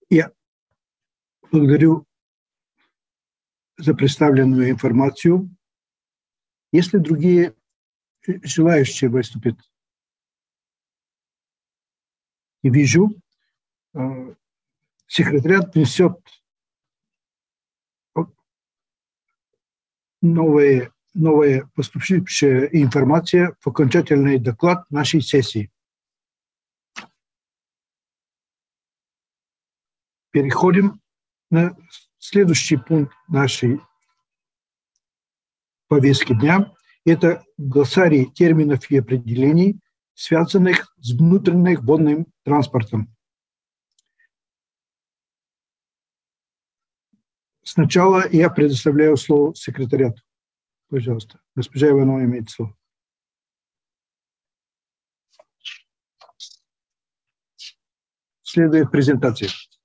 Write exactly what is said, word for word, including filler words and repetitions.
Я благодарю за представленную информацию. Есть ли другие желающие выступить? Не вижу. Секретариат внесет новые, новая поступившая информация в окончательный доклад нашей сессии. Переходим на следующий пункт нашей повестки дня. Это глоссарий терминов и определений, связанных с внутренним водным транспортом. Сначала я предоставляю слово секретариату. Пожалуйста, госпожа Иванова имеет слово. Следует презентация.